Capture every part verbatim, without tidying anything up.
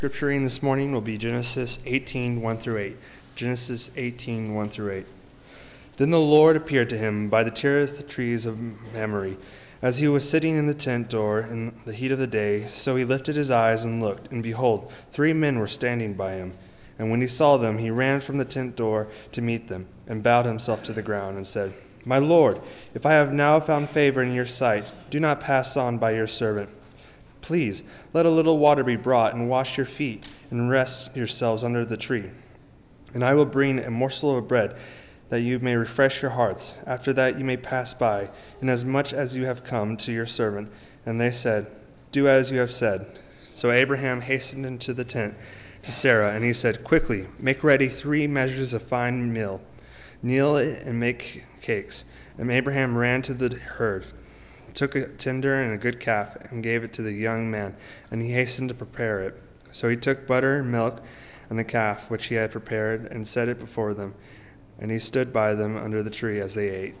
Scripture reading this morning will be Genesis eighteen, one through eight. Genesis eighteen, one through eight. Then the Lord appeared to him by the Tirith trees of Mamre, as he was sitting in the tent door in the heat of the day. So he lifted his eyes and looked, and behold, three men were standing by him. And when he saw them, he ran from the tent door to meet them, and bowed himself to the ground, and said, My Lord, if I have now found favor in your sight, do not pass on by your servant. Please, let a little water be brought, and wash your feet, and rest yourselves under the tree. And I will bring a morsel of bread, that you may refresh your hearts. After that you may pass by, inasmuch as you have come to your servant. And they said, Do as you have said. So Abraham hastened into the tent to Sarah, and he said, Quickly, make ready three measures of fine meal. Knead it and make cakes. And Abraham ran to the herd, took a tender and a good calf, and gave it to the young man, and he hastened to prepare it. So he took butter and milk and the calf which he had prepared, and set it before them, and he stood by them under the tree as they ate.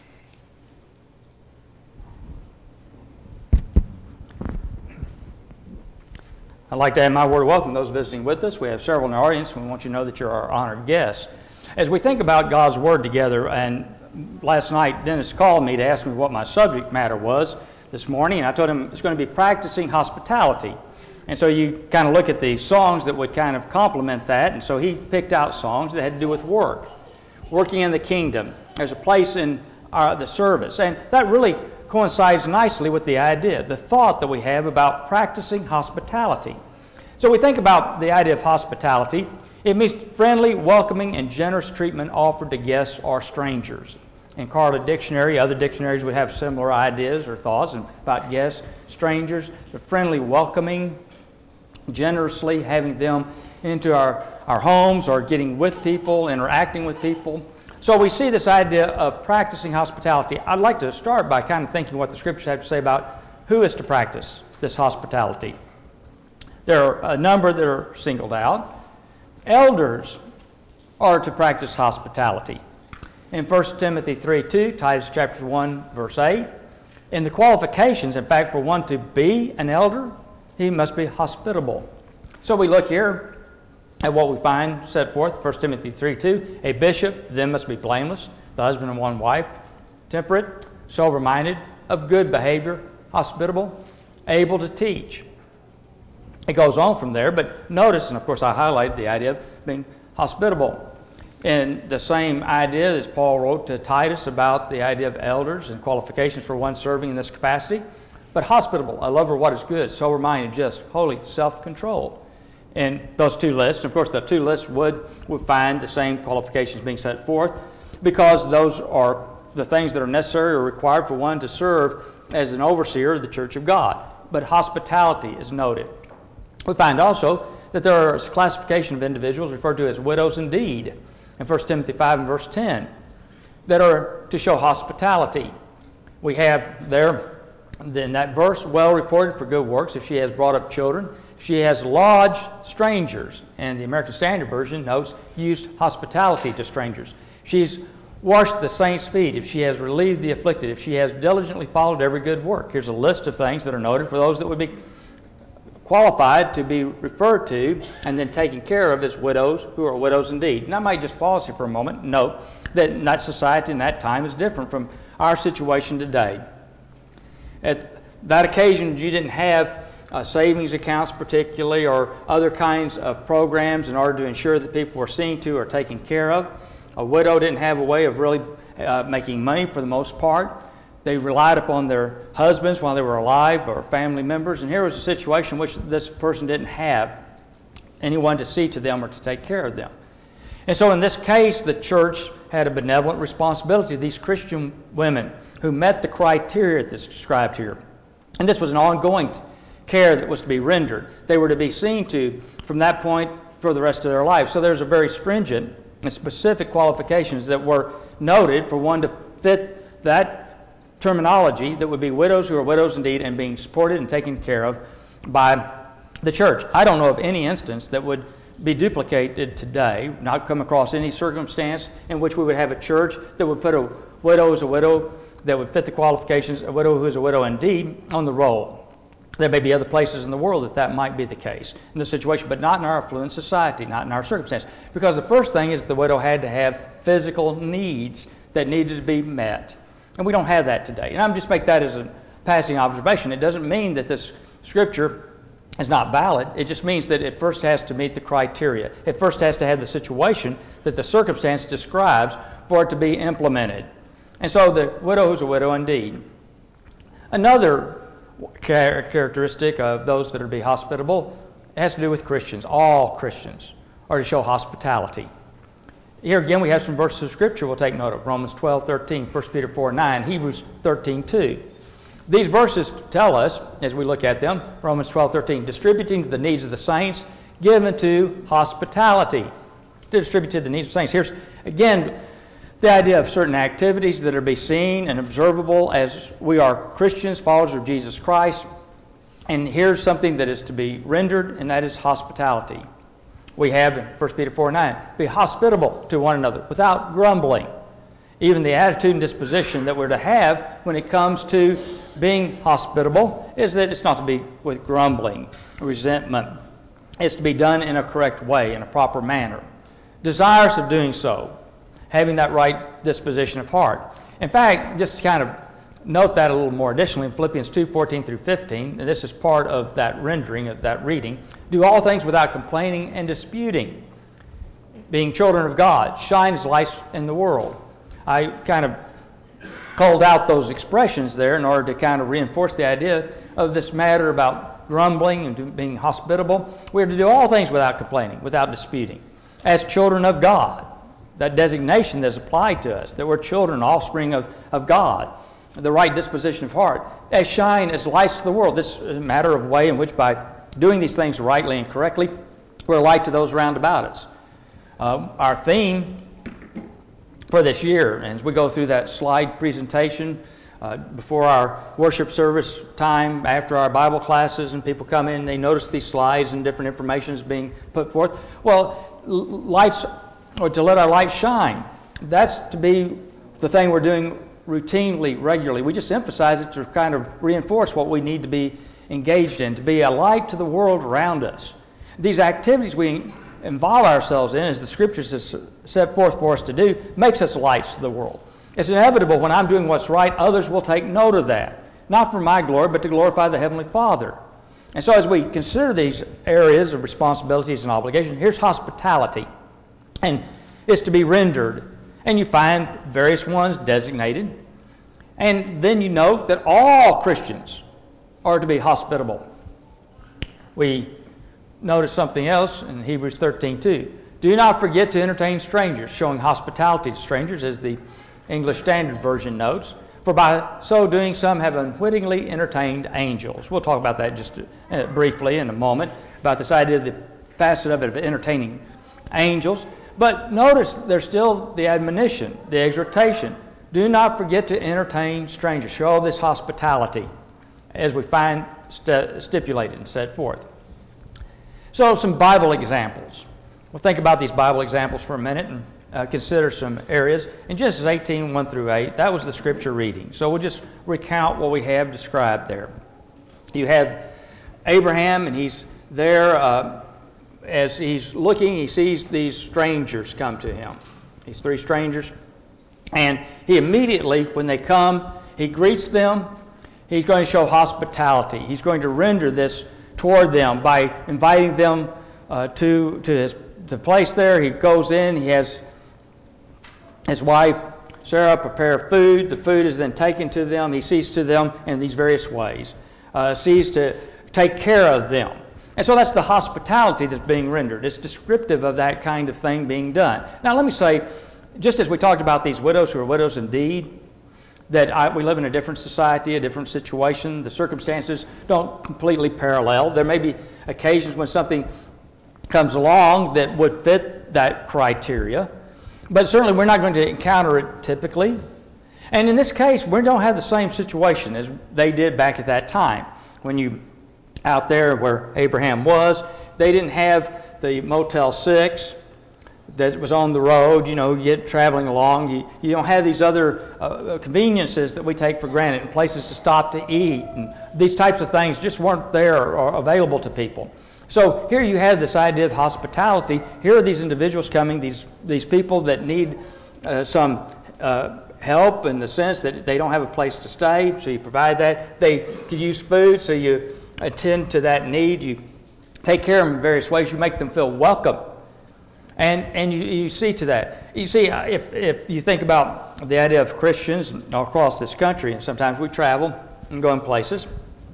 I'd like to add my word of welcome to those visiting with us. We have several in the audience, and we want you to know that you're our honored guests. As we think about God's Word together, and last night Dennis called me to ask me what my subject matter was this morning, and I told him it's going to be practicing hospitality. And so you kind of look at the songs that would kind of complement that, and so he picked out songs that had to do with work, working in the kingdom. There's a place in our, the service, and that really coincides nicely with the idea, the thought that we have about practicing hospitality. So we think about the idea of hospitality. It means friendly, welcoming, and generous treatment offered to guests or strangers. In Carta Dictionary, other dictionaries would have similar ideas or thoughts about guests, strangers, the friendly, welcoming, generously having them into our, our homes or getting with people, interacting with people. So we see this idea of practicing hospitality. I'd like to start by kind of thinking what the Scriptures have to say about who is to practice this hospitality. There are a number that are singled out. Elders are to practice hospitality. In First Timothy three two, Titus chapter one, verse eight, in the qualifications, in fact, for one to be an elder, he must be hospitable. So we look here at what we find set forth, First Timothy three two, a bishop then must be blameless, the husband of one wife, temperate, sober-minded, of good behavior, hospitable, able to teach. It goes on from there, but notice, and of course I highlighted the idea of being hospitable. And the same idea as Paul wrote to Titus about the idea of elders and qualifications for one serving in this capacity. But hospitable, a lover of what is good, sober-minded, just, holy, self-controlled. And those two lists, of course the two lists would, would find the same qualifications being set forth, because those are the things that are necessary or required for one to serve as an overseer of the Church of God. But hospitality is noted. We find also that there is a classification of individuals referred to as widows indeed in First Timothy five and verse ten that are to show hospitality. We have there in that verse, well reported for good works if she has brought up children, if she has lodged strangers, and the American Standard Version notes used hospitality to strangers. She's washed the saints' feet, if she has relieved the afflicted, if she has diligently followed every good work. Here's a list of things that are noted for those that would be qualified to be referred to and then taken care of as widows who are widows indeed. And I might just pause here for a moment and note that that society in that time is different from our situation today. At that occasion, you didn't have uh, savings accounts particularly or other kinds of programs in order to ensure that people were seen to or taken care of. A widow didn't have a way of really uh, making money for the most part. They relied upon their husbands while they were alive or family members. And here was a situation in which this person didn't have anyone to see to them or to take care of them. And so in this case, the church had a benevolent responsibility to these Christian women who met the criteria that's described here. And this was an ongoing care that was to be rendered. They were to be seen to from that point for the rest of their life. So there's a very stringent and specific qualifications that were noted for one to fit that terminology that would be widows who are widows indeed and being supported and taken care of by the church. I don't know of any instance that would be duplicated today, not come across any circumstance in which we would have a church that would put a widow as a widow that would fit the qualifications, a widow who is a widow indeed, on the roll. There may be other places in the world that that might be the case in this situation, but not in our affluent society, not in our circumstance. Because the first thing is the widow had to have physical needs that needed to be met. And we don't have that today. And I'm just make that as a passing observation. It doesn't mean that this scripture is not valid. It just means that it first has to meet the criteria. It first has to have the situation that the circumstance describes for it to be implemented. And so the widow who's a widow indeed. Another char- characteristic of those that are to be hospitable has to do with Christians. All Christians are to show hospitality. Here again we have some verses of Scripture we'll take note of. Romans twelve thirteen, First Peter four nine, Hebrews thirteen two. These verses tell us, as we look at them, Romans twelve thirteen, distributing to the needs of the saints, given to hospitality. To distribute to the needs of the saints. Here's, again, the idea of certain activities that are to be seen and observable as we are Christians, followers of Jesus Christ. And here's something that is to be rendered, and that is hospitality. We have in First Peter four nine, be hospitable to one another without grumbling. Even the attitude and disposition that we're to have when it comes to being hospitable is that it's not to be with grumbling, resentment. It's to be done in a correct way, in a proper manner. Desirous of doing so, having that right disposition of heart. In fact, just to kind of note that a little more additionally, in Philippians two fourteen through fifteen, and this is part of that rendering of that reading, do all things without complaining and disputing. Being children of God, shine as lights in the world. I kind of called out those expressions there in order to kind of reinforce the idea of this matter about grumbling and being hospitable. We are to do all things without complaining, without disputing. As children of God, that designation that's applied to us, that we're children, offspring of, of God, the right disposition of heart, as shine as lights to the world. This is a matter of way in which by doing these things rightly and correctly, we're a light to those round about us. Uh, our theme for this year, and as we go through that slide presentation uh, before our worship service time, after our Bible classes, and people come in, they notice these slides and different information is being put forth. Well, lights, or to let our light shine, that's to be the thing we're doing routinely, regularly. We just emphasize it to kind of reinforce what we need to be engaged in, to be a light to the world around us. These activities we involve ourselves in, as the Scriptures has set forth for us to do, makes us lights to the world. It's inevitable when I'm doing what's right, others will take note of that. Not for my glory, but to glorify the Heavenly Father. And so as we consider these areas of responsibilities and obligation, here's hospitality. And it's to be rendered. And you find various ones designated. And then you note that all Christians are to be hospitable. We notice something else in Hebrews thirteen two. Do not forget to entertain strangers, showing hospitality to strangers, as the English Standard Version notes. For by so doing, some have unwittingly entertained angels. We'll talk about that just uh, briefly in a moment, about this idea, the facet of it of entertaining angels. But notice there's still the admonition, the exhortation. Do not forget to entertain strangers. Show this hospitality, as we find st- stipulated and set forth. So some Bible examples. We'll think about these Bible examples for a minute and uh, consider some areas. In Genesis eighteen, one through eight, that was the Scripture reading. So we'll just recount what we have described there. You have Abraham, and he's there. Uh, as he's looking, he sees these strangers come to him. These three strangers. And he immediately, when they come, he greets them. He's going to show hospitality. He's going to render this toward them by inviting them uh, to, to his the place there. He goes in, he has his wife Sarah prepare food. The food is then taken to them. He sees to them in these various ways, uh, sees to take care of them. And so that's the hospitality that's being rendered. It's descriptive of that kind of thing being done. Now let me say, just as we talked about these widows who are widows indeed, that I, we live in a different society, a different situation. The circumstances don't completely parallel. There may be occasions when something comes along that would fit that criteria, but certainly we're not going to encounter it typically. And in this case, we don't have the same situation as they did back at that time. When you, out there where Abraham was, they didn't have the Motel six. that was on the road, you know, you get traveling along. You, you don't have these other uh, conveniences that we take for granted, and places to stop to eat. And these types of things just weren't there or available to people. So here you have this idea of hospitality. Here are these individuals coming, these, these people that need uh, some uh, help in the sense that they don't have a place to stay, so you provide that. They could use food, so you attend to that need. You take care of them in various ways. You make them feel welcome. And, and you, you see to that. You see, if, if you think about the idea of Christians all across this country, and sometimes we travel and go in places,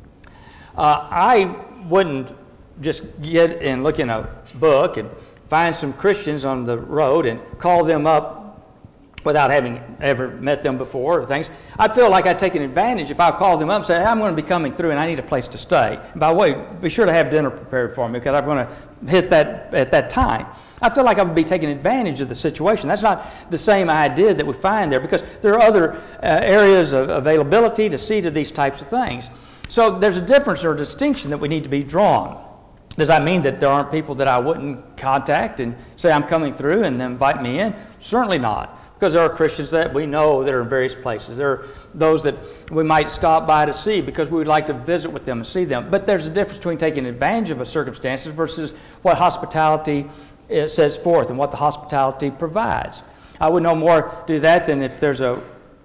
uh, I wouldn't just get and look in a book and find some Christians on the road and call them up without having ever met them before or things. I'd feel like I'd take an advantage if I called them up and said, hey, I'm going to be coming through and I need a place to stay. And by the way, be sure to have dinner prepared for me because I'm going to hit that at that time. I feel like I would be taking advantage of the situation. That's not the same idea that we find there, because there are other uh, areas of availability to see to these types of things. So there's a difference or a distinction that we need to be drawn. Does that mean that there aren't people that I wouldn't contact and say I'm coming through and then invite me in? Certainly not. Because there are Christians that we know that are in various places. There are those that we might stop by to see because we would like to visit with them and see them. But there's a difference between taking advantage of a circumstances versus what hospitality says forth and what the hospitality provides. I would no more do that than if there's a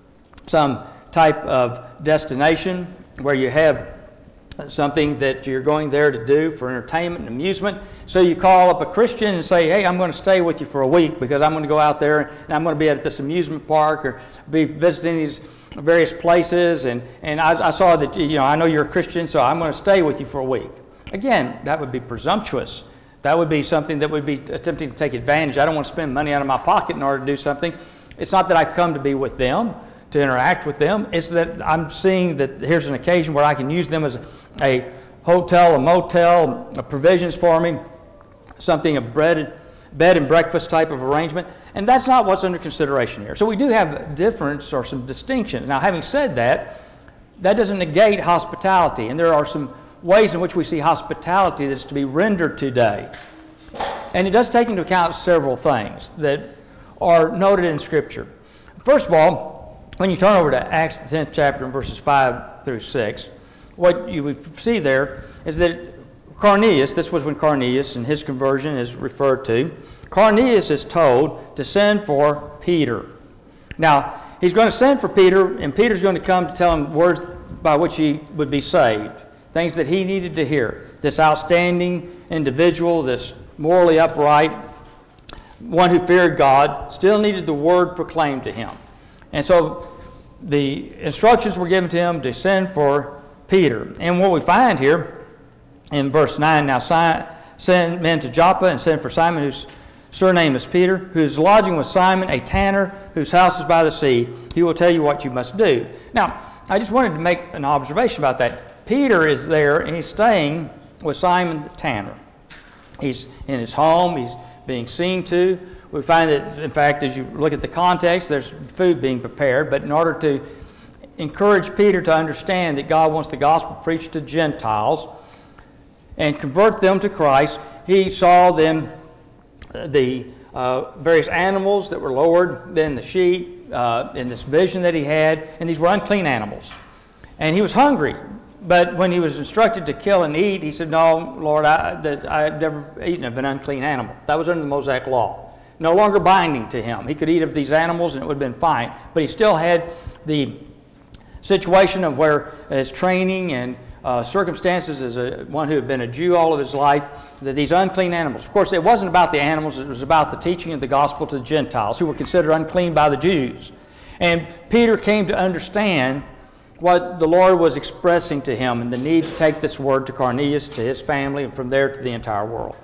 some type of destination where you have something that you're going there to do for entertainment and amusement. So you call up a Christian and say, hey, I'm going to stay with you for a week because I'm going to go out there and I'm going to be at this amusement park or be visiting these various places. And, and I, I saw that, you know, I know you're a Christian, so I'm going to stay with you for a week. Again, that would be presumptuous. That would be something that would be attempting to take advantage. I don't want to spend money out of my pocket in order to do something. It's not that I've come to be with them, to interact with them. It's that I'm seeing that here's an occasion where I can use them as a hotel, a motel, a provisions for me, something, a bread, bed and breakfast type of arrangement. And that's not what's under consideration here. So we do have a difference or some distinction. Now, having said that, that doesn't negate hospitality. And there are some ways in which we see hospitality that's to be rendered today. And it does take into account several things that are noted in Scripture. First of all, when you turn over to Acts, the tenth chapter, and verses five through six, what you would see there is that Cornelius, this was when Cornelius and his conversion is referred to, Cornelius is told to send for Peter. Now, he's going to send for Peter, and Peter's going to come to tell him words by which he would be saved, things that he needed to hear. This outstanding individual, this morally upright, one who feared God, still needed the word proclaimed to him. And so the instructions were given to him to send for Peter. And what we find here in verse nine, now send men to Joppa and send for Simon, whose surname is Peter, whose lodging with Simon, a tanner, whose house is by the sea. He will tell you what you must do. Now, I just wanted to make an observation about that. Peter is there, and he's staying with Simon the tanner. He's in his home. He's being seen to. We find that, in fact, as you look at the context, there's food being prepared. But in order to encourage Peter to understand that God wants the gospel preached to Gentiles and convert them to Christ, he saw them, the uh, various animals that were lowered, then the sheep, uh, in this vision that he had, and these were unclean animals. And he was hungry. But when he was instructed to kill and eat, he said, no, Lord, I, that I had never eaten of an unclean animal. That was under the Mosaic law. No longer binding to him. He could eat of these animals and it would have been fine. But he still had the situation of where his training and uh, circumstances as a, one who had been a Jew all of his life, that these unclean animals. Of course, it wasn't about the animals. It was about the teaching of the gospel to the Gentiles who were considered unclean by the Jews. And Peter came to understand what the Lord was expressing to him and the need to take this word to Cornelius, to his family, and from there to the entire world.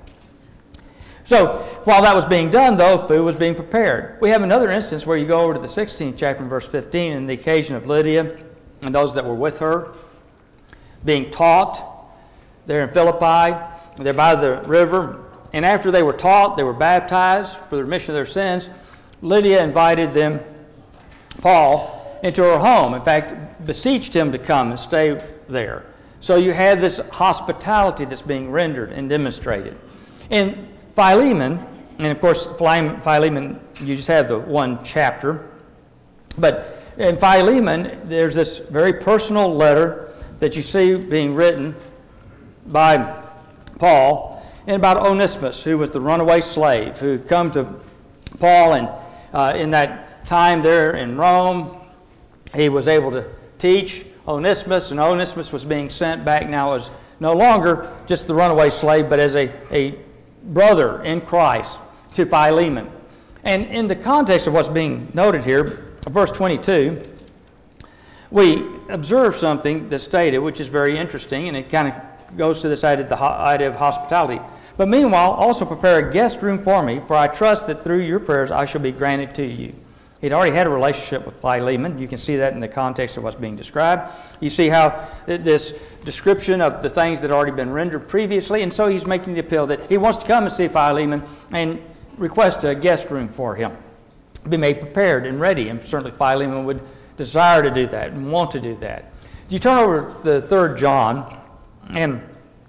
So, while that was being done, though, food was being prepared. We have another instance where you go over to the sixteenth chapter, verse fifteen, and the occasion of Lydia and those that were with her being taught. They're in Philippi. They're by the river. And after they were taught, they were baptized for the remission of their sins. Lydia invited them, Paul, into her home. In fact, beseeched him to come and stay there. So you have this hospitality that's being rendered and demonstrated. In Philemon, And of course, Philemon, you just have the one chapter. But in Philemon, there's this very personal letter that you see being written by Paul, and about Onesimus, who was the runaway slave, who had come to Paul, and uh, in that time there in Rome, he was able to teach Onesimus, and Onesimus was being sent back now as no longer just the runaway slave, but as a, a brother in Christ to Philemon. And in the context of what's being noted here, verse twenty-two, we observe something that's stated, which is very interesting, and it kind of goes to this idea, the idea of hospitality. But meanwhile, also prepare a guest room for me, for I trust that through your prayers I shall be granted to you. He'd already had a relationship with Philemon. You can see that in the context of what's being described. You see how this description of the things that had already been rendered previously, and so he's making the appeal that he wants to come and see Philemon and request a guest room for him, be made prepared and ready, and certainly Philemon would desire to do that and want to do that. You turn over to the third John, and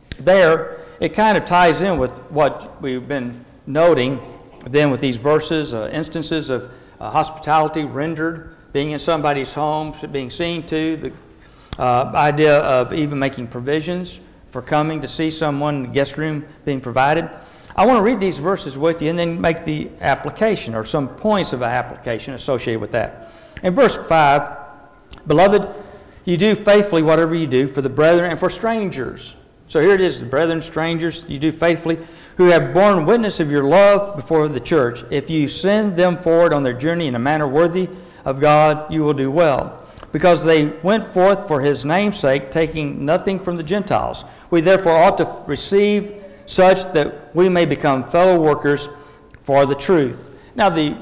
there it kind of ties in with what we've been noting then with these verses, uh, instances of uh, hospitality rendered, being in somebody's home, being seen to, the uh, idea of even making provisions for coming to see someone, the guest room being provided. I want to read these verses with you and then make the application, or some points of application associated with that. In verse five, beloved, you do faithfully whatever you do for the brethren and for strangers. So here it is, the brethren, strangers, you do faithfully, who have borne witness of your love before the church. If you send them forward on their journey in a manner worthy of God, you will do well. Because they went forth for his name's sake, taking nothing from the Gentiles. We therefore ought to receive such that we may become fellow workers for the truth. Now the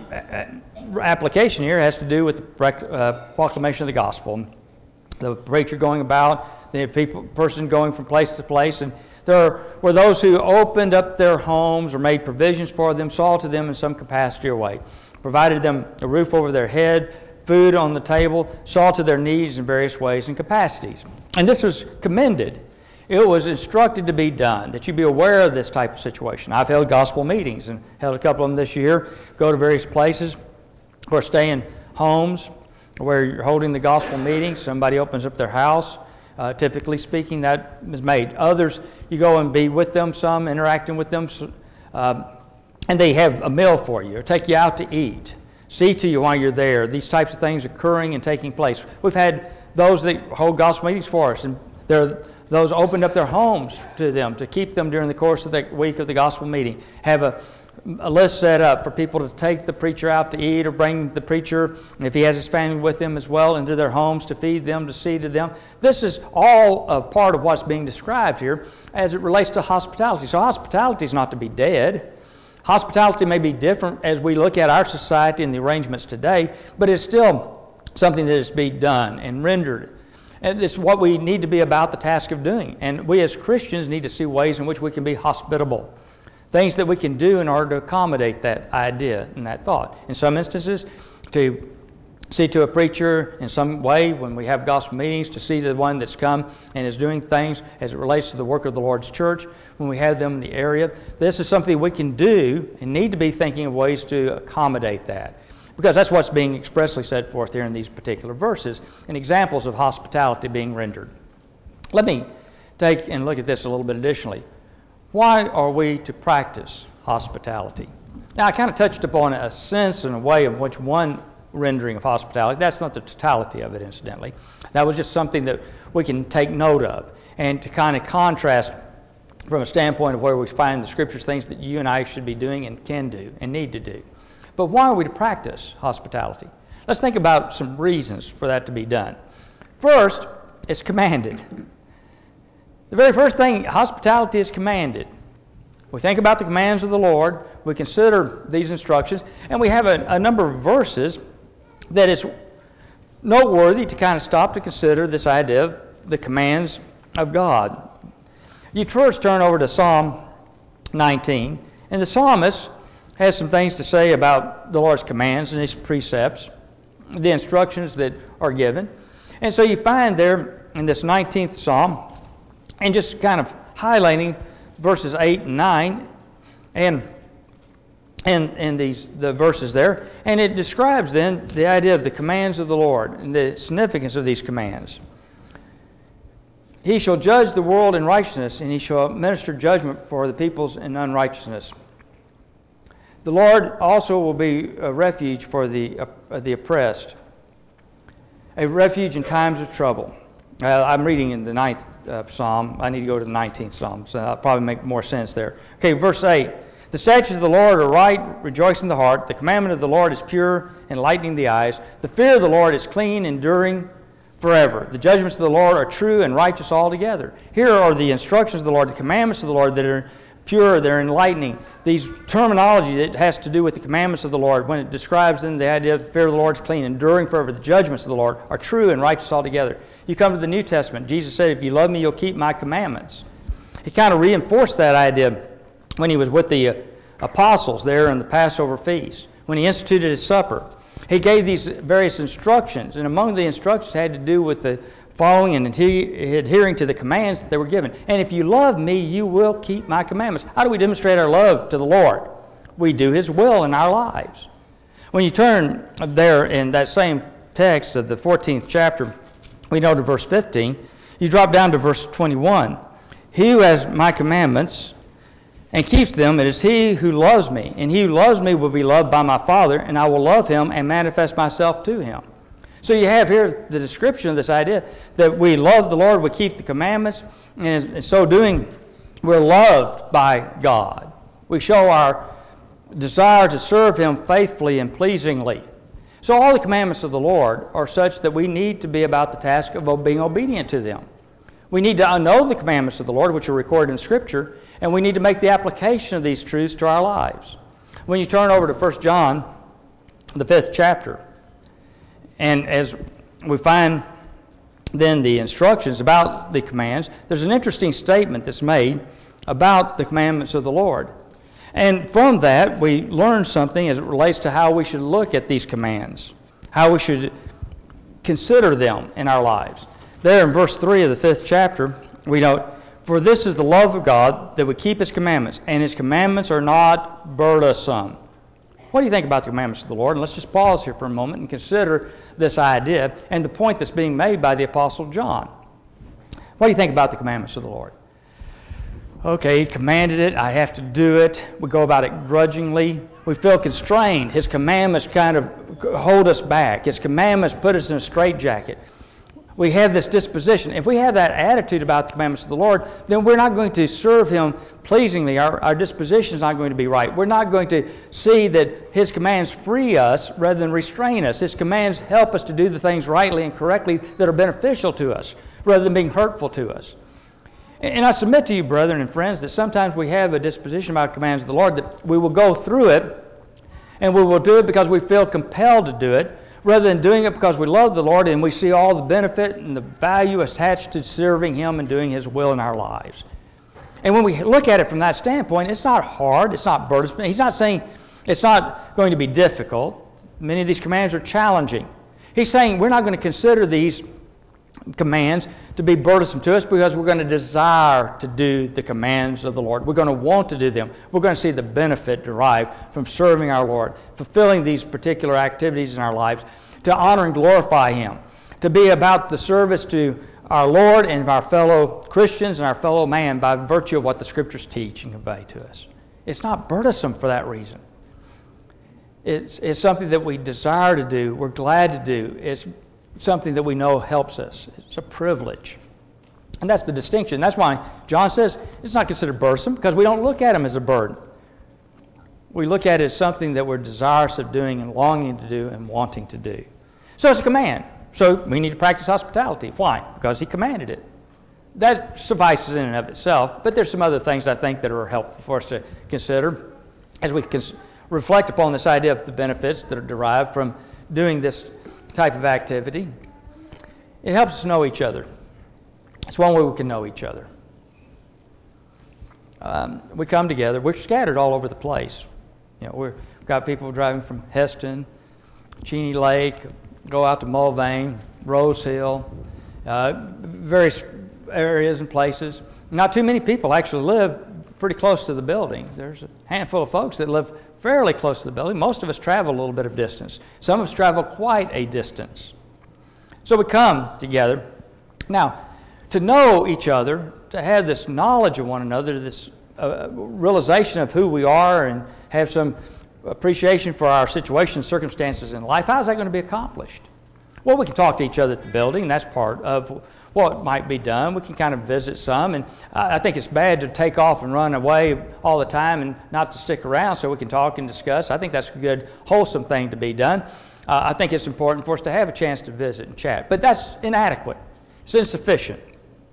application here has to do with the uh, proclamation of the gospel. The preacher going about, the people, person going from place to place, and there were those who opened up their homes or made provisions for them, saw to them in some capacity or way, provided them a roof over their head, food on the table, saw to their needs in various ways and capacities. And this was commended. It was instructed to be done, that you be aware of this type of situation. I've held gospel meetings and held a couple of them this year, go to various places or stay in homes where you're holding the gospel meeting. Somebody opens up their house. Uh, typically speaking, that is made. Others, you go and be with them, some interacting with them, uh, and they have a meal for you or take you out to eat, see to you while you're there. These types of things occurring and taking place. We've had those that hold gospel meetings for us, and they're those opened up their homes to them to keep them during the course of the week of the gospel meeting. Have a, a list set up for people to take the preacher out to eat, or bring the preacher, if he has his family with him as well, into their homes to feed them, to see to them. This is all a part of what's being described here as it relates to hospitality. So hospitality is not to be dead. Hospitality may be different as we look at our society and the arrangements today, but it's still something that is to be done and rendered. And it's what we need to be about the task of doing. And we as Christians need to see ways in which we can be hospitable. Things that we can do in order to accommodate that idea and that thought. In some instances, to see to a preacher in some way when we have gospel meetings, to see to the one that's come and is doing things as it relates to the work of the Lord's church when we have them in the area. This is something we can do and need to be thinking of ways to accommodate that. Because that's what's being expressly set forth here in these particular verses, and examples of hospitality being rendered. Let me take and look at this a little bit additionally. Why are we to practice hospitality? Now, I kind of touched upon a sense and a way in which one rendering of hospitality, that's not the totality of it, incidentally. That was just something that we can take note of, and to kind of contrast from a standpoint of where we find in the Scriptures things that you and I should be doing and can do and need to do. But why are we to practice hospitality? Let's think about some reasons for that to be done. First, it's commanded. The very first thing, hospitality is commanded. We think about the commands of the Lord, we consider these instructions, and we have a, a number of verses that is noteworthy to kind of stop to consider this idea of the commands of God. You first turn over to Psalm nineteen, and the psalmist has some things to say about the Lord's commands and His precepts, the instructions that are given. And so you find there in this nineteenth Psalm, and just kind of highlighting verses eight and nine, and in, in these the verses there, and it describes then the idea of the commands of the Lord and the significance of these commands. He shall judge the world in righteousness, and he shall administer judgment for the peoples in unrighteousness. The Lord also will be a refuge for the, uh, the oppressed, a refuge in times of trouble. Uh, I'm reading in the ninth uh, Psalm. I need to go to the nineteenth Psalm, so that'll probably make more sense there. Okay, verse eight. The statutes of the Lord are right, rejoicing the heart. The commandment of the Lord is pure, enlightening the eyes. The fear of the Lord is clean, enduring forever. The judgments of the Lord are true and righteous altogether. Here are the instructions of the Lord, the commandments of the Lord that are pure, they're enlightening. These terminology that has to do with the commandments of the Lord, when it describes then the idea of the fear of the Lord is clean, enduring forever. The judgments of the Lord are true and righteous altogether. You come to the New Testament, Jesus said, if you love me, you'll keep my commandments. He kind of reinforced that idea when he was with the uh, apostles there in the Passover feast, when he instituted his supper. He gave these various instructions, and among the instructions had to do with the following and adhering to the commands that they were given. And if you love me, you will keep my commandments. How do we demonstrate our love to the Lord? We do his will in our lives. When you turn there in that same text of the fourteenth chapter, we know to verse fifteen, you drop down to verse twenty-one. He who has my commandments and keeps them, it is he who loves me. And he who loves me will be loved by my Father, and I will love him and manifest myself to him. So you have here the description of this idea that we love the Lord, we keep the commandments, and in so doing, we're loved by God. We show our desire to serve him faithfully and pleasingly. So all the commandments of the Lord are such that we need to be about the task of being obedient to them. We need to know the commandments of the Lord, which are recorded in Scripture, and we need to make the application of these truths to our lives. When you turn over to First John, the fifth chapter, and as we find then the instructions about the commands, there's an interesting statement that's made about the commandments of the Lord. And from that, we learn something as it relates to how we should look at these commands, how we should consider them in our lives. There in verse three of the fifth chapter, we note, for this is the love of God, that we keep his commandments, and his commandments are not burdensome. What do you think about the commandments of the Lord? And let's just pause here for a moment and consider this idea and the point that's being made by the Apostle John. What do you think about the commandments of the Lord? Okay, he commanded it. I have to do it. We go about it grudgingly. We feel constrained. His commandments kind of hold us back. His commandments put us in a straitjacket. We have this disposition. If we have that attitude about the commandments of the Lord, then we're not going to serve him pleasingly. Our, our disposition is not going to be right. We're not going to see that his commands free us rather than restrain us. His commands help us to do the things rightly and correctly that are beneficial to us rather than being hurtful to us. And, and I submit to you, brethren and friends, that sometimes we have a disposition about the commands of the Lord that we will go through it and we will do it because we feel compelled to do it, rather than doing it because we love the Lord and we see all the benefit and the value attached to serving him and doing his will in our lives. And when we look at it from that standpoint, it's not hard, it's not burdensome. He's not saying it's not going to be difficult. Many of these commands are challenging. He's saying we're not going to consider these commands to be burdensome to us because we're going to desire to do the commands of the Lord. We're going to want to do them. We're going to see the benefit derived from serving our Lord, fulfilling these particular activities in our lives, to honor and glorify him, to be about the service to our Lord and our fellow Christians and our fellow man by virtue of what the Scriptures teach and convey to us. It's not burdensome for that reason. It's, it's something that we desire to do, we're glad to do. It's something that we know helps us. It's a privilege. And that's the distinction. That's why John says it's not considered burdensome, because we don't look at them as a burden. We look at it as something that we're desirous of doing and longing to do and wanting to do. So it's a command. So we need to practice hospitality. Why? Because he commanded it. That suffices in and of itself, but there's some other things I think that are helpful for us to consider as we cons- reflect upon this idea of the benefits that are derived from doing this type of activity. It helps us know each other. It's one way we can know each other. Um, we come together. We're scattered all over the place. You know, we're, we've got people driving from Heston, Cheney Lake, go out to Mulvane, Rose Hill, uh, various areas and places. Not too many people actually live pretty close to the building. There's a handful of folks that live fairly close to the building. Most of us travel a little bit of distance. Some of us travel quite a distance. So we come together. Now, to know each other, to have this knowledge of one another, this uh, realization of who we are, and have some appreciation for our situations, circumstances in life, how is that going to be accomplished? Well, we can talk to each other at the building, and that's part of what might be done. We can kind of visit some, and I think it's bad to take off and run away all the time and not to stick around so we can talk and discuss. I think that's a good, wholesome thing to be done. Uh, I think it's important for us to have a chance to visit and chat, but that's inadequate. It's insufficient.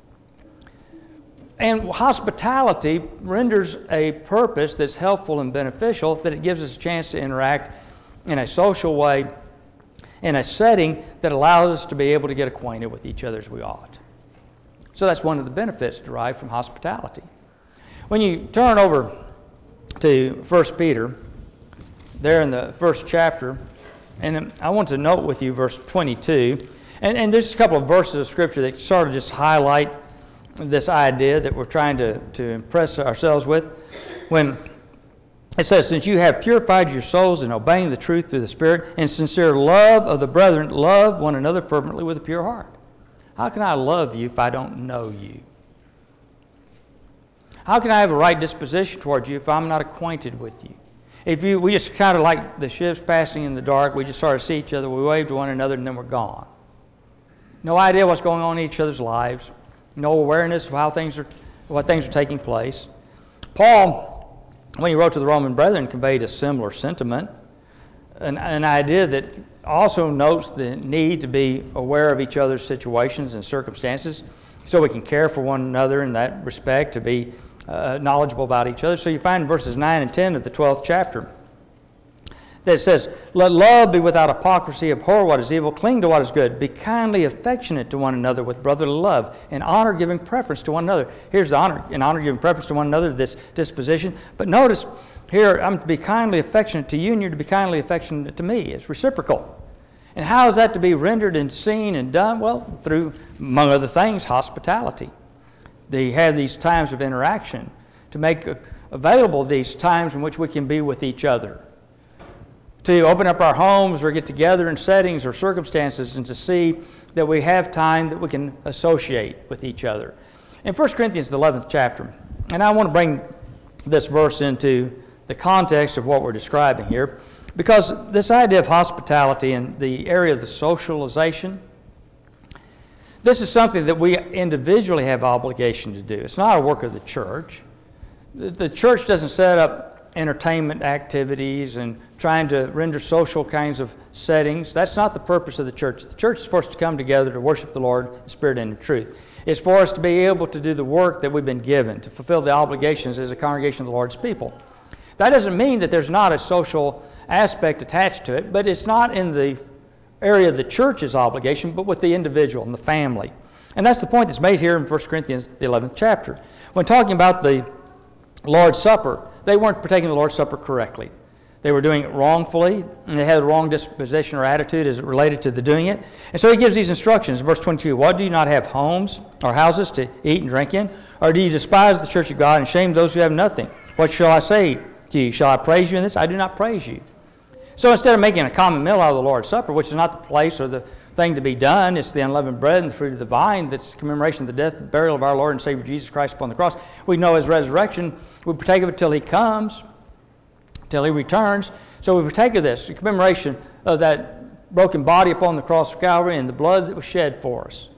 And hospitality renders a purpose that's helpful and beneficial, that it gives us a chance to interact in a social way, in a setting that allows us to be able to get acquainted with each other as we ought. So that's one of the benefits derived from hospitality. When you turn over to First Peter, there in the first chapter, and I want to note with you verse twenty-two, and, and there's a couple of verses of Scripture that sort of just highlight this idea that we're trying to, to impress ourselves with. When it says, since you have purified your souls in obeying the truth through the Spirit, and sincere love of the brethren, love one another fervently with a pure heart. How can I love you if I don't know you? How can I have a right disposition towards you if I'm not acquainted with you? If you, we just kind of like the ships passing in the dark, we just sort of see each other, we wave to one another, and then we're gone. No idea what's going on in each other's lives. No awareness of how things are, what things are taking place. Paul, when he wrote to the Roman brethren, conveyed a similar sentiment, an, an idea that also notes the need to be aware of each other's situations and circumstances so we can care for one another in that respect, to be uh, knowledgeable about each other. So you find in verses nine and ten of the twelfth chapter that it says, let love be without hypocrisy, abhor what is evil, cling to what is good, be kindly affectionate to one another with brotherly love, and honor giving preference to one another. Here's the honor, in honor giving preference to one another, this disposition. But notice here, I'm to be kindly affectionate to you, and you're to be kindly affectionate to me. It's reciprocal. And how is that to be rendered and seen and done? Well, through, among other things, hospitality. They have these times of interaction to make available these times in which we can be with each other, to open up our homes or get together in settings or circumstances, and to see that we have time that we can associate with each other. In First Corinthians, the eleventh chapter, and I want to bring this verse into the context of what we're describing here, because this idea of hospitality in the area of the socialization, this is something that we individually have obligation to do. It's not a work of the church. The church doesn't set up entertainment activities and trying to render social kinds of settings. That's not the purpose of the church. The church is for us to come together to worship the Lord in spirit and in truth. It's for us to be able to do the work that we've been given, to fulfill the obligations as a congregation of the Lord's people. That doesn't mean that there's not a social aspect attached to it, but it's not in the area of the church's obligation, but with the individual and the family. And that's the point that's made here in First Corinthians, the eleventh chapter. When talking about the Lord's Supper, they weren't partaking of the Lord's Supper correctly. They were doing it wrongfully, and they had the wrong disposition or attitude as it related to the doing it. And so he gives these instructions in verse twenty-two. What, do you not have homes or houses to eat and drink in? Or do you despise the church of God and shame those who have nothing? What shall I say to you? Shall I praise you in this? I do not praise you. So instead of making a common meal out of the Lord's Supper, which is not the place or the thing to be done, it's the unleavened bread and the fruit of the vine that's commemoration of the death and burial of our Lord and Savior Jesus Christ upon the cross. We know his resurrection. We partake of it till he comes, till he returns. So we partake of this, a commemoration of that broken body upon the cross of Calvary and the blood that was shed for us.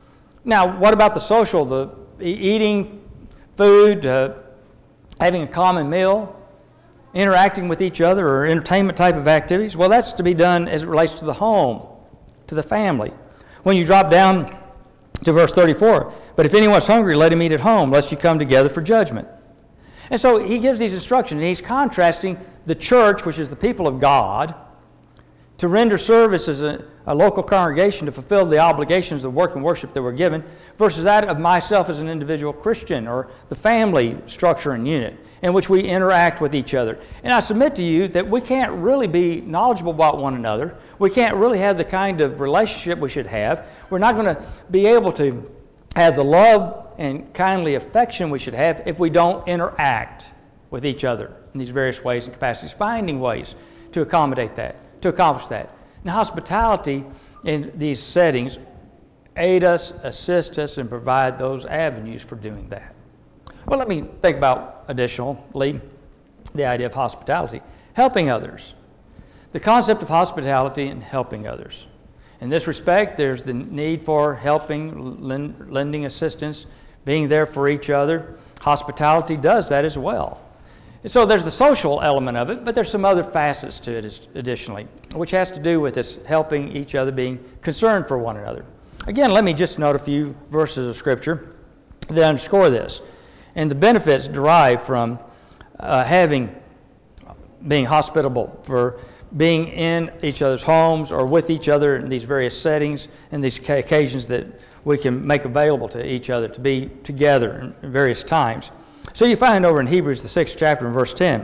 Now, what about the social, the eating food, uh, having a common meal, interacting with each other, or entertainment type of activities? Well, that's to be done as it relates to the home, to the family. When you drop down to verse thirty-four, but if anyone's hungry, let him eat at home, lest you come together for judgment. And so he gives these instructions, and he's contrasting the church, which is the people of God, to render service as a, a local congregation to fulfill the obligations of work and worship that we're given, versus that of myself as an individual Christian, or the family structure and unit in which we interact with each other. And I submit to you that we can't really be knowledgeable about one another. We can't really have the kind of relationship we should have. We're not going to be able to have the love and kindly affection we should have if we don't interact with each other in these various ways and capacities, finding ways to accommodate that, to accomplish that. And hospitality in these settings aid us, assist us, and provide those avenues for doing that. Well, let me think about additionally the idea of hospitality. Helping others. The concept of hospitality and helping others. In this respect, there's the need for helping, lend, lending assistance, being there for each other. Hospitality does that as well. And so there's the social element of it, but there's some other facets to it additionally, which has to do with this helping each other, being concerned for one another. Again, let me just note a few verses of Scripture that underscore this. And the benefits derived from uh, having, being hospitable, for being in each other's homes or with each other in these various settings and these occasions that we can make available to each other to be together in various times. So you find over in Hebrews, the sixth chapter, in verse ten,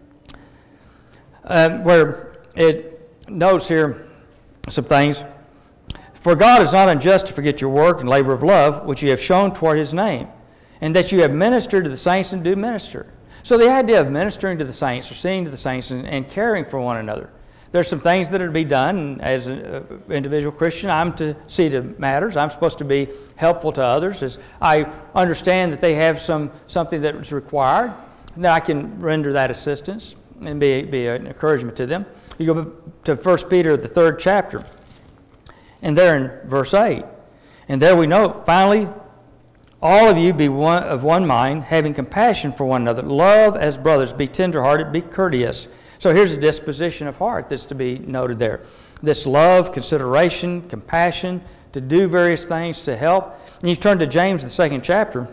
uh, where it notes here some things. For God is not unjust to forget your work and labor of love, which you have shown toward his name, and that you have ministered to the saints and do minister. So the idea of ministering to the saints, or seeing to the saints, and, and caring for one another. There's some things that are to be done, and as an individual Christian, I'm to see to matters. I'm supposed to be helpful to others. As I understand that they have some something that is required, and that I can render that assistance and be, be an encouragement to them. You go to First Peter, the third chapter, and there in verse eight. And there we know, finally, all of you be one, of one mind, having compassion for one another. Love as brothers. Be tenderhearted. Be courteous. So here's a disposition of heart that's to be noted there. This love, consideration, compassion, to do various things to help. And you turn to James, the second chapter,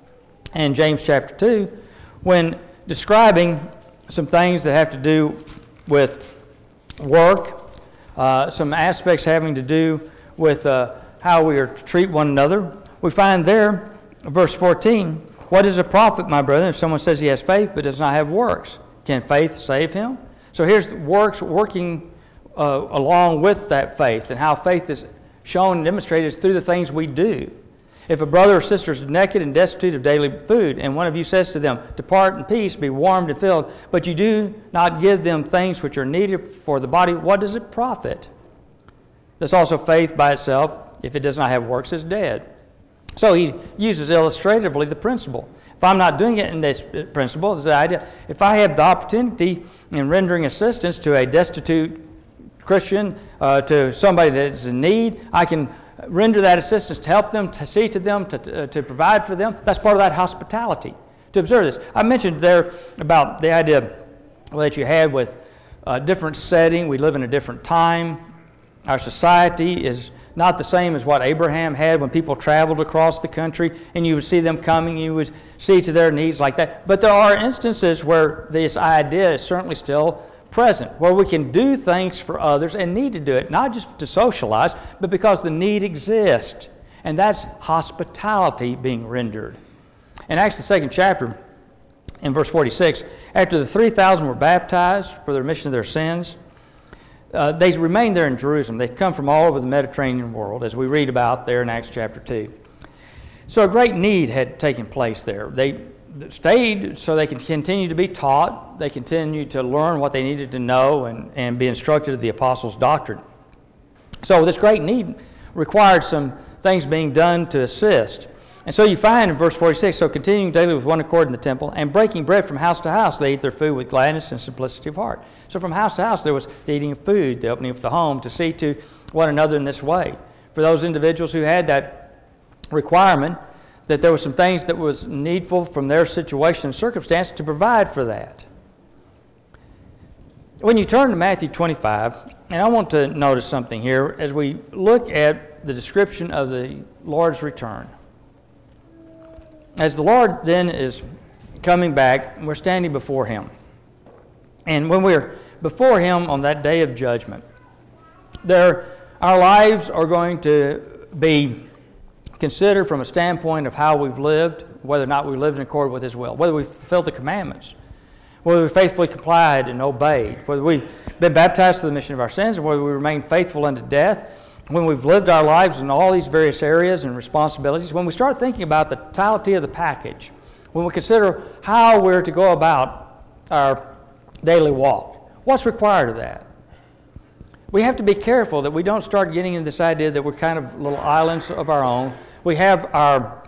and James chapter two, when describing some things that have to do with work, uh, some aspects having to do with uh, how we are to treat one another. We find there, verse fourteen, what is a prophet, my brother, if someone says he has faith but does not have works? Can faith save him? So here's works working uh, along with that faith, and how faith is shown and demonstrated is through the things we do. If a brother or sister is naked and destitute of daily food, and one of you says to them, depart in peace, be warmed and filled, but you do not give them things which are needed for the body, what does it profit? There's also faith by itself, if it does not have works, is dead. So he uses illustratively the principle. If I'm not doing it in this principle, it's the idea, if I have the opportunity in rendering assistance to a destitute Christian, uh, to somebody that is in need, I can render that assistance to help them, to see to them, to, uh, to provide for them. That's part of that hospitality, to observe this. I mentioned there about the idea that you had with a different setting. We live in a different time. Our society is not the same as what Abraham had when people traveled across the country, and you would see them coming, you would see to their needs like that. But there are instances where this idea is certainly still present, where we can do things for others and need to do it, not just to socialize, but because the need exists. And that's hospitality being rendered. In Acts, the second chapter, in verse forty-six, after the three thousand were baptized for the remission of their sins, Uh, they remained there in Jerusalem. They'd come from all over the Mediterranean world, as we read about there in Acts chapter two. So a great need had taken place there. They stayed so they could continue to be taught. They continued to learn what they needed to know and, and be instructed of the apostles' doctrine. So this great need required some things being done to assist. And so you find in verse forty-six, so continuing daily with one accord in the temple, and breaking bread from house to house, they ate their food with gladness and simplicity of heart. So from house to house, there was the eating of food, the opening of the home, to see to one another in this way. For those individuals who had that requirement, that there were some things that was needful from their situation and circumstance to provide for that. When you turn to Matthew twenty-five, and I want to notice something here as we look at the description of the Lord's return. As the Lord then is coming back, we're standing before Him. And when we're before Him on that day of judgment, there, our lives are going to be considered from a standpoint of how we've lived, whether or not we lived in accord with His will, whether we fulfilled the commandments, whether we faithfully complied and obeyed, whether we've been baptized for the remission of our sins, or whether we remain faithful unto death, when we've lived our lives in all these various areas and responsibilities, when we start thinking about the totality of the package, when we consider how we're to go about our daily walk, what's required of that? We have to be careful that we don't start getting into this idea that we're kind of little islands of our own. We have our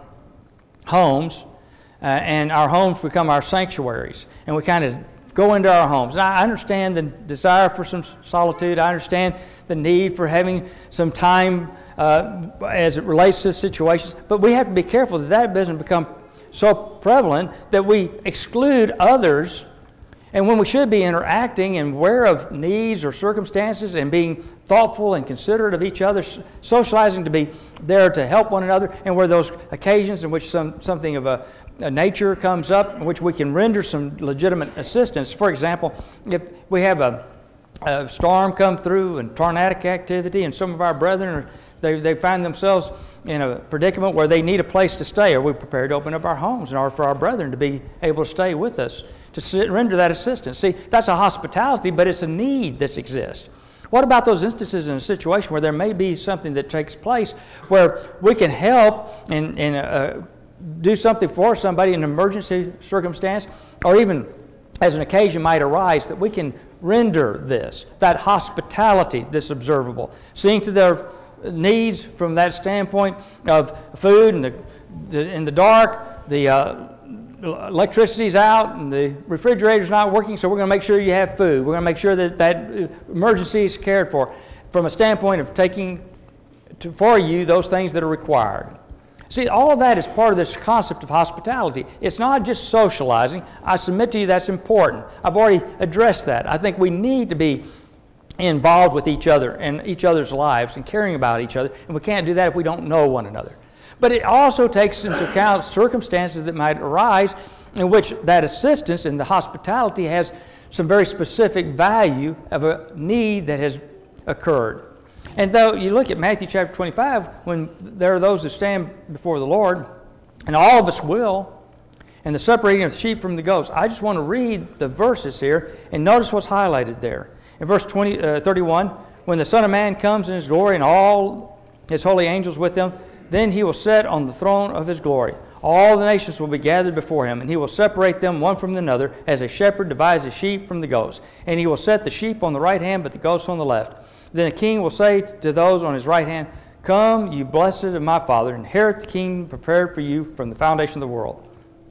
homes, uh, and our homes become our sanctuaries, and we kind of go into our homes. And I understand the desire for some solitude. I understand the need for having some time uh, as it relates to situations, but we have to be careful that that doesn't become so prevalent that we exclude others. And when we should be interacting and aware of needs or circumstances and being thoughtful and considerate of each other, socializing to be there to help one another, and where those occasions in which some, something of a, a nature comes up in which we can render some legitimate assistance. For example, if we have a, a storm come through and tornadic activity, and some of our brethren, are, they, they find themselves in a predicament where they need a place to stay, are we prepared to open up our homes in order for our brethren to be able to stay with us, to sit, render that assistance? See, that's a hospitality, but it's a need that exists. What about those instances in a situation where there may be something that takes place where we can help and, and uh, do something for somebody in an emergency circumstance, or even as an occasion might arise, that we can render this, that hospitality that's observable, seeing to their needs from that standpoint of food and the, the in the dark, the uh, electricity's out and the refrigerator's not working, so we're going to make sure you have food. We're going to make sure that that emergency is cared for from a standpoint of taking to, for you those things that are required. See, all of that is part of this concept of hospitality. It's not just socializing. I submit to you that's important. I've already addressed that. I think we need to be involved with each other and each other's lives and caring about each other, and we can't do that if we don't know one another. But it also takes into account circumstances that might arise in which that assistance and the hospitality has some very specific value of a need that has occurred. And though you look at Matthew chapter twenty-five, when there are those that stand before the Lord, and all of us will, and the separating of the sheep from the goats, I just want to read the verses here and notice what's highlighted there. In verse twenty, uh, thirty-one, when the Son of Man comes in his glory and all his holy angels with him, then he will sit on the throne of his glory. All the nations will be gathered before him, and he will separate them one from another, as a shepherd divides the sheep from the goats. And he will set the sheep on the right hand, but the goats on the left. Then the king will say to those on his right hand, "Come, you blessed of my Father, inherit the kingdom prepared for you from the foundation of the world.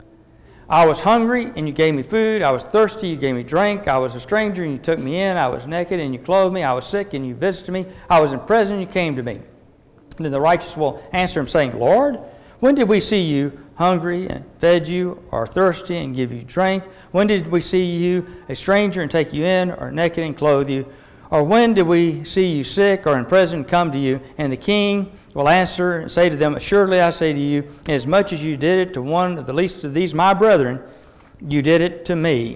I was hungry, and you gave me food. I was thirsty, you gave me drink. I was a stranger, and you took me in. I was naked, and you clothed me. I was sick, and you visited me. I was in prison, and you came to me." And then the righteous will answer him, saying, "Lord, when did we see you hungry and fed you, or thirsty and give you drink? When did we see you a stranger and take you in, or naked and clothe you? Or when did we see you sick or in prison and come to you?" And the king will answer and say to them, "Assuredly I say to you, inasmuch as you did it to one of the least of these my brethren, you did it to me."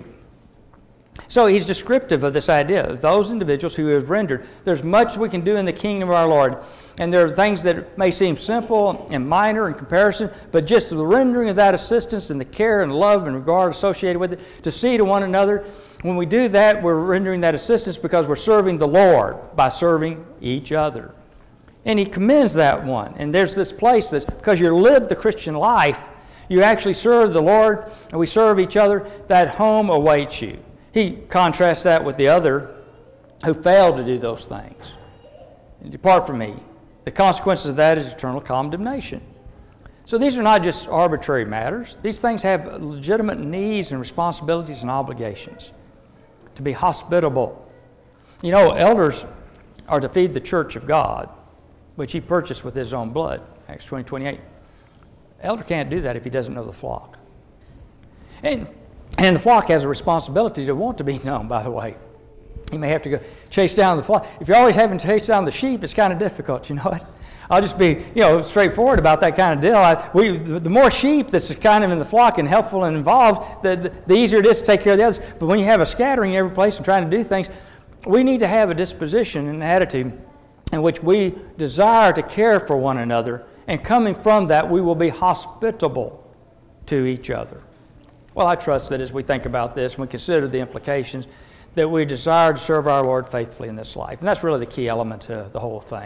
So he's descriptive of this idea of those individuals who have rendered. There's much we can do in the kingdom of our Lord, and there are things that may seem simple and minor in comparison, but just the rendering of that assistance and the care and love and regard associated with it, to see to one another, when we do that, we're rendering that assistance because we're serving the Lord by serving each other. And he commends that one. And there's this place that's, because you live the Christian life, you actually serve the Lord, and we serve each other, that home awaits you. He contrasts that with the other who failed to do those things. And depart from me. The consequences of that is eternal condemnation. So these are not just arbitrary matters. These things have legitimate needs and responsibilities and obligations. To be hospitable. You know, elders are to feed the church of God, which he purchased with his own blood, Acts twenty, twenty-eight. Elder can't do that if he doesn't know the flock. And, and the flock has a responsibility to want to be known, by the way. You may have to go chase down the flock. If you're always having to chase down the sheep, it's kind of difficult, you know it? I'll just be, you know, straightforward about that kind of deal. I, we, the more sheep that's kind of in the flock and helpful and involved, the, the, the easier it is to take care of the others. But when you have a scattering every place and trying to do things, we need to have a disposition and attitude in which we desire to care for one another, and coming from that, we will be hospitable to each other. Well, I trust that as we think about this and we consider the implications, that we desire to serve our Lord faithfully in this life. And that's really the key element to the whole thing.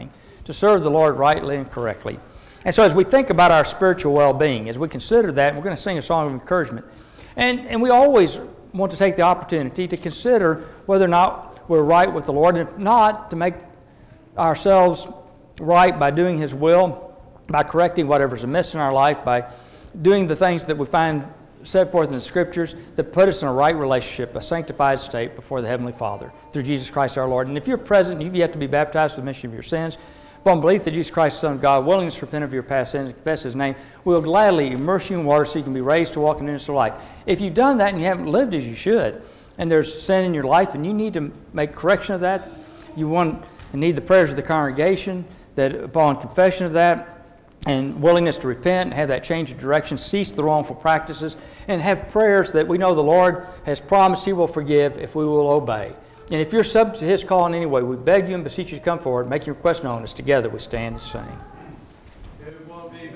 to serve the Lord rightly and correctly. And so as we think about our spiritual well-being, as we consider that, we're going to sing a song of encouragement. And, and we always want to take the opportunity to consider whether or not we're right with the Lord, and if not, to make ourselves right by doing His will, by correcting whatever's amiss in our life, by doing the things that we find set forth in the Scriptures that put us in a right relationship, a sanctified state before the Heavenly Father, through Jesus Christ our Lord. And if you're present and you've yet to be baptized for the remission of your sins, upon belief that Jesus Christ is the Son of God, willingness to repent of your past sins and confess His name, we'll gladly immerse you in water so you can be raised to walk in newness of life. If you've done that and you haven't lived as you should, and there's sin in your life and you need to make correction of that, you want and need the prayers of the congregation, that upon confession of that and willingness to repent and have that change of direction, cease the wrongful practices, and have prayers that we know the Lord has promised He will forgive if we will obey. And if you're subject to His call in any way, we beg you and beseech you to come forward, make your request known as together we stand and sing.